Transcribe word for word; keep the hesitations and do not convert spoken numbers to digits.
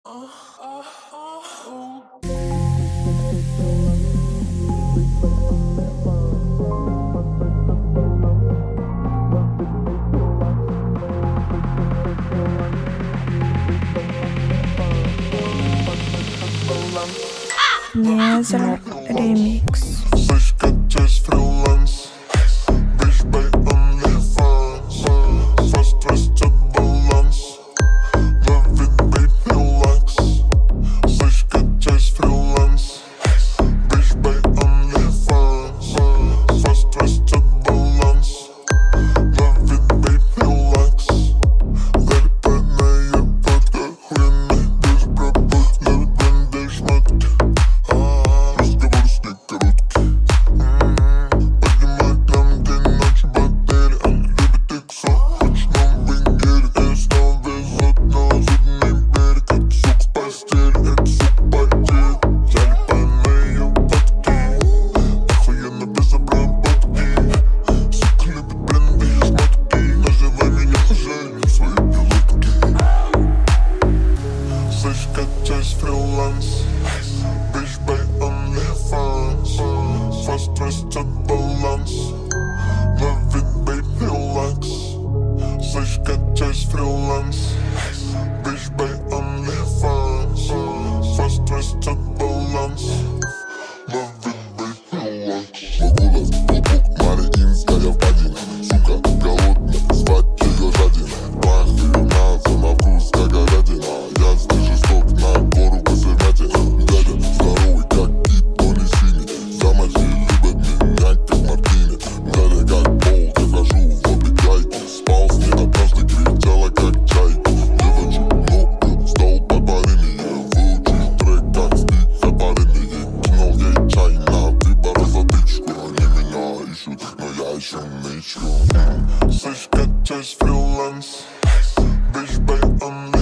Незра ремикс. Слышка часть фриланс. Bitch by OnlyFans. Fast restет баланс. Love it, baby, relax. Слышка часть фриланс. Bitch by OnlyFans. Fast restет баланс. Love it, baby, relax. Зарпанная водка, охуенный без пробок. Ловит бренды шмотки. Разговор с ней короткий. Поднимает нам день, ночь батареи. Она любит иксо, хочет новый гелик. Ей снова везет на лазурный берег. Это сука в постели, это сука потеет. Залипанные водки, охуенно без обработки. Сука любит бренды и шмотки. Называй меня хозяином своей пилотки. Слышка часть фриланс. Bitch by OnlyFans. Fast restет баланс. Love it, baby, relax. Слышка часть фриланс. Bitch by OnlyFans. Fast restет баланс. Love it, baby, relax. Могула, клубок, Мариинская впадина. Сука голодная, звать ее жадина. Пахнет мясо на вкус, как говядина. Я здесь жесток, на гору посемятина. Дядя здоровый, как кит, но не синий. Замочи любят меня, как мартини. Дядя как пол, я хожу в обе гайки. Спал с ней однажды, кричала, как чайка. Девочек много, стол под парами. Выучил трек, как стих за парами. Кинул ей чай на выбор затычку. Они меня ищут, но я ищу нычку. Слышка часть фриланс. Bitch by OnlyFans.